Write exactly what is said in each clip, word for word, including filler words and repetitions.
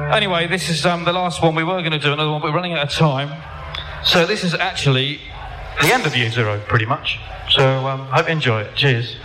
Anyway, this is um, the last one. We were going to do another one, but we're running out of time. So this is actually the end of Year Zero, pretty much. So um, hope you enjoy it. Cheers.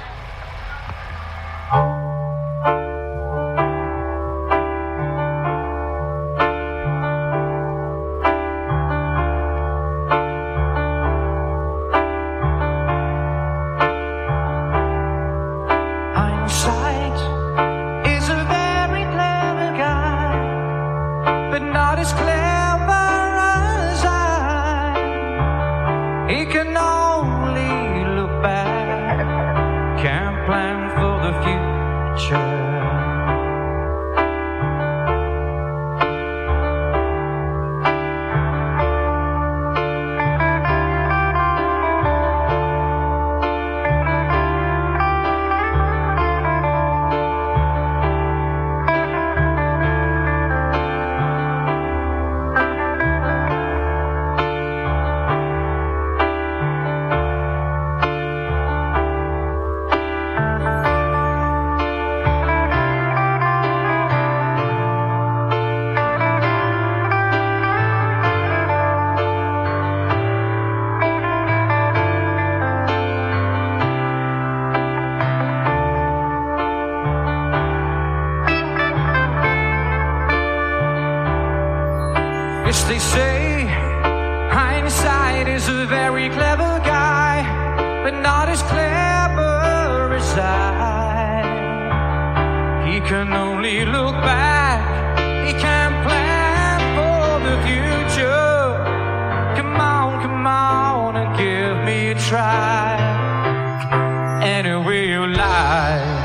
Yes, they say hindsight is a very clever guy, but not as clever as I. He can only look back, he can't plan for the future. Come on, come on and give me a try, any way you like.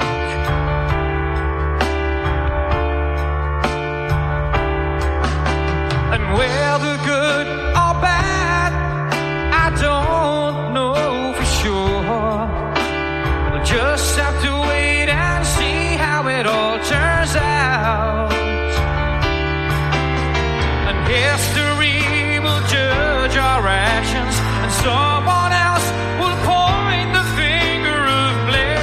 Whether good or bad, I don't know for sure. We'll just have to wait and see how it all turns out. And history will judge our actions, and someone else will point the finger of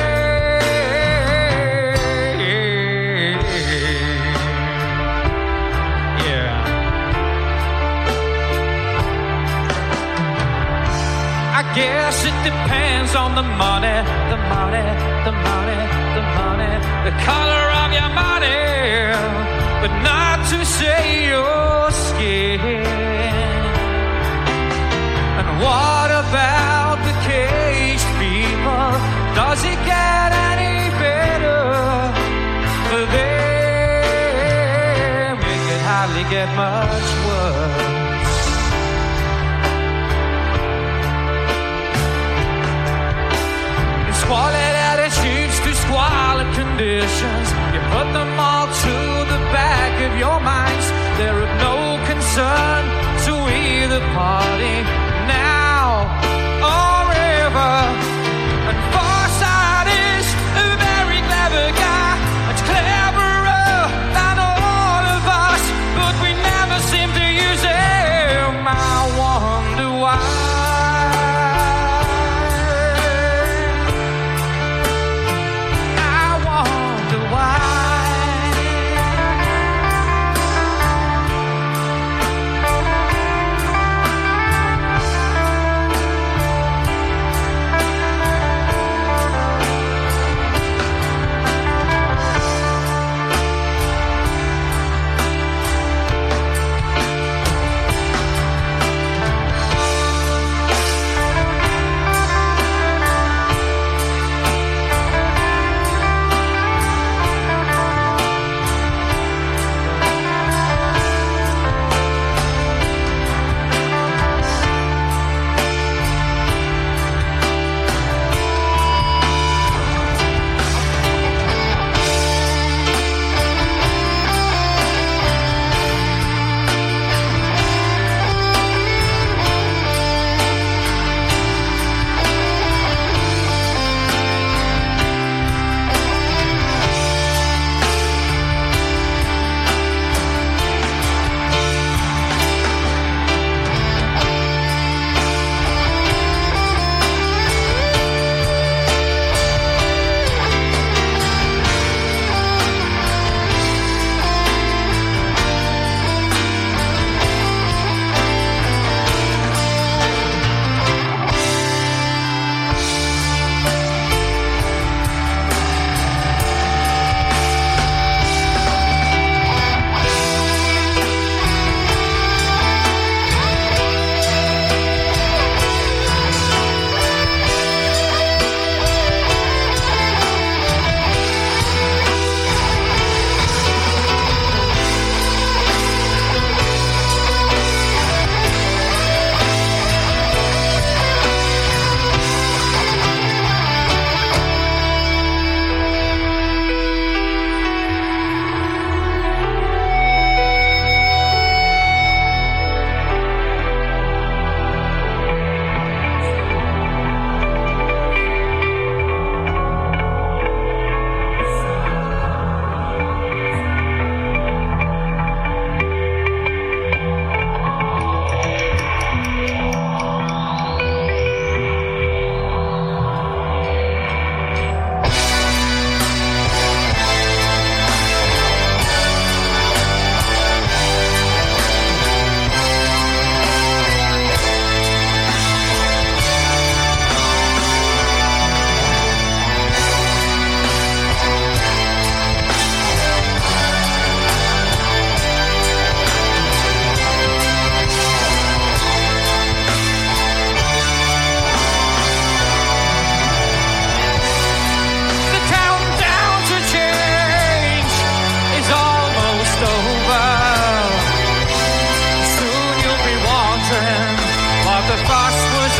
blame. Yeah. I guess it depends on the money, the money, the money, the money, the color of your money, but not to say your skin. And what about the caged people? Does it get any better for them? It could hardly get much worse. Squalid attitudes to squalid conditions, you put them all to the back of your minds. They're of no concern to either party now or ever. And Forsyth is a very clever guy, much cleverer than all of us, but we never seem to use him. I wonder why.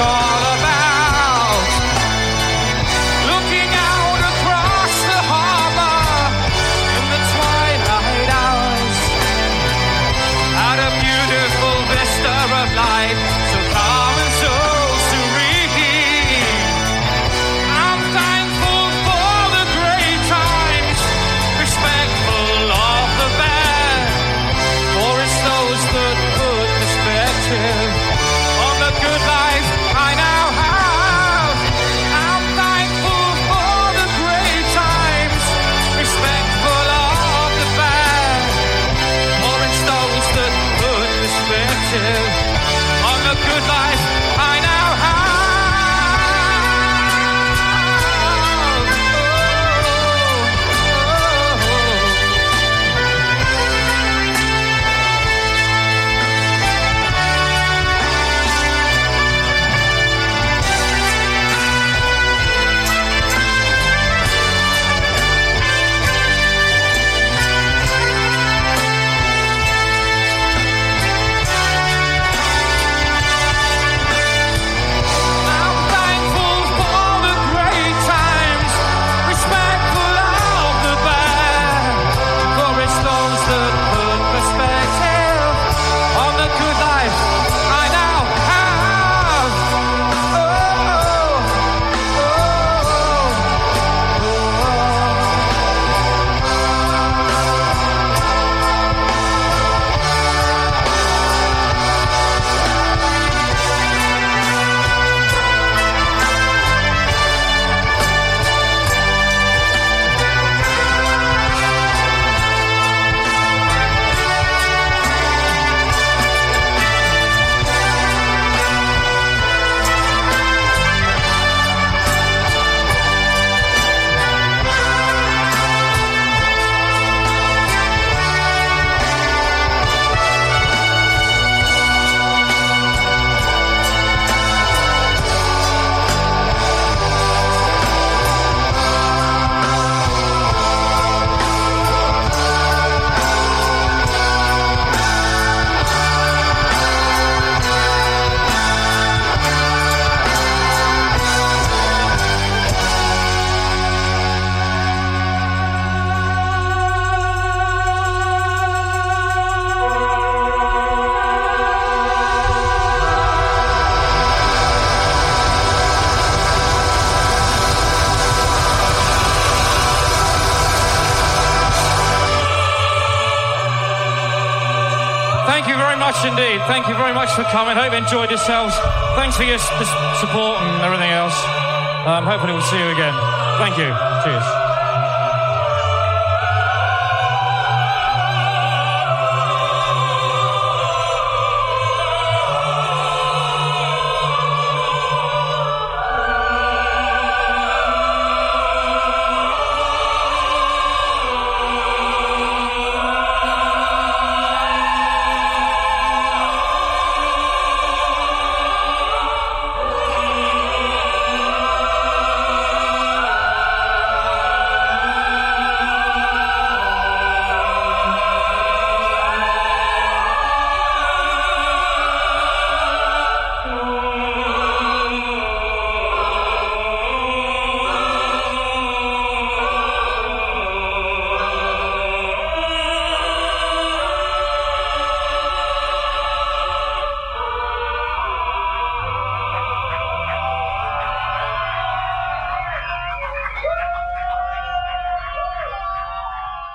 all about. Looking out across the harbour in the twilight hours, at a beautiful vista of life, so calm and so serene. I'm thankful for the great times, respectful of the bad, for it's those that put perspective on the good life I now have. I'm thankful for the great times, respectful of the bad, for it's those that put perspective on the good life I now have. I'm thankful for the great times, respectful of the bad, for it's those that put perspective on the good life I now have. Oh, oh, Thank you very much indeed. Thank you very much for coming. Hope you enjoyed yourselves. Thanks for your s- support and everything else. I'm hoping we'll see you again. Thank you. Cheers.